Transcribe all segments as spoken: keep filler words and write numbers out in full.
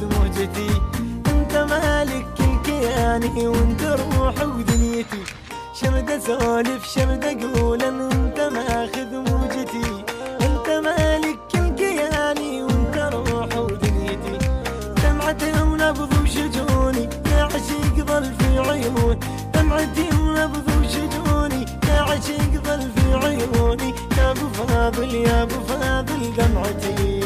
موجتي، انت مالك كل كياني وانت روحي ودنيتي. شمد اسولف شمد اقول ان انت ماخذ موجتي، انت مالك كل كياني وانت روحي ودنيتي. دمعتي ونبض وشجوني يا عشيق ظل في عيون، دمعتي ونبض وشجوني يا عشيق ظل في عيوني. يا ابو فاضل يا ابو فاضل دمعتي.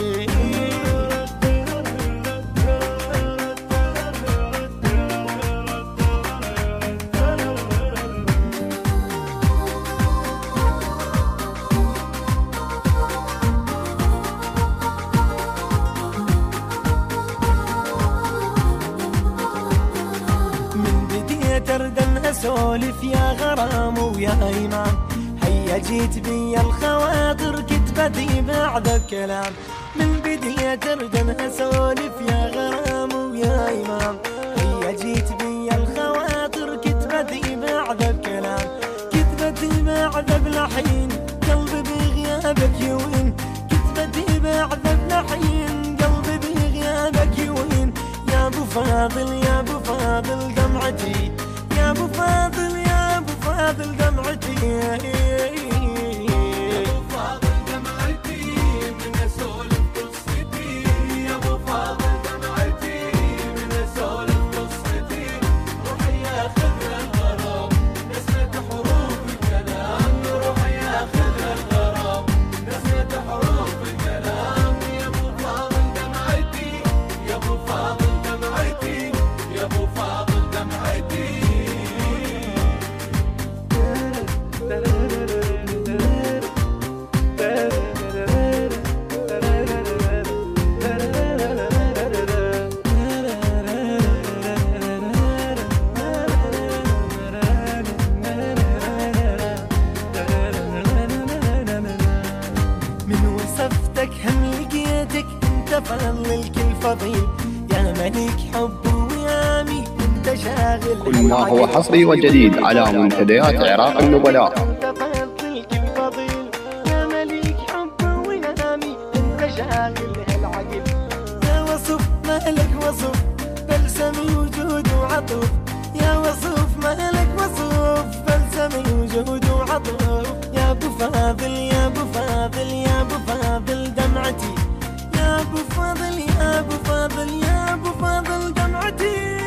تردن اسولف يا غرام ويا ايمان، هيا جيت بي الخواطر كتبتي بعد الكلام. من بدية تردن اسولف يا غرام ويا ايمان، هيا جيت بي الخواطر كتبتي بعد الكلام. كتبتي بعد بلحين قلبي بغيابك يوين، كتبتي بعد بلحين قلبي بغيابك يوين. يا ابو فاضل يا ابو فاضل دمعتي، يا ابو فاضل يا ابو فاضل دمعتي. يا ابو فاضل دمعتي من اسولف قصتي، يا ابو فاضل دمعتي من اسولف قصتي. روحي ياخذ الغرام نسمة حروف الكلام، روحي ياخذ الغرام نسمة حروف الكلام. يا ابو فاضل دمعتي، يا ابو فاضل دمعتي، يا ابو فاضل دمعتي. من وصفتك هم لقيتك انت فضل الكل فضيل، يا ملك حب ويامي انت شاغل. كل ما هو حصري وجديد على منتديات عراق النبلاء. انت فضل الكل فضيل، يا ملك حب ويامي انت شاغل العقل. يا وصف مالك وصف بلسمي وجود وعطف، يا وصف مالك وصف بلسمي وجود وعطف. يا ابو فاضل يا ابو فاضل يا ابو فاضل دمعتي، يا ابو فاضل يا ابو فاضل يا ابو فاضل دمعتي.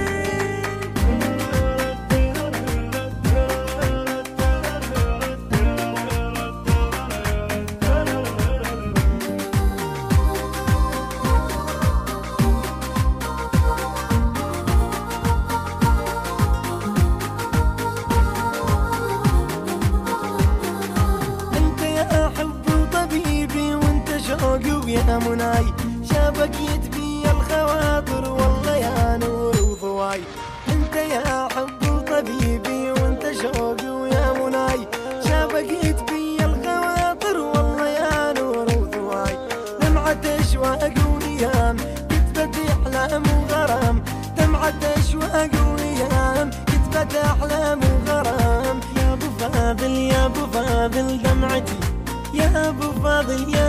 يا مناي شابكيت بي الخواطر والله يا نور وضواي. انت يا حب وطبيبي وانت شوقي ويا مناي، شابكيت بي الخواطر والله يا نور وضواي. دمعة اشواق ونيام كتبت احلام وغرام، دمعة اشواق ونيام كتبت احلام وغرام. يا ابو فاضل يا ابو فاضل دمعتي، يا ابو فاضل يا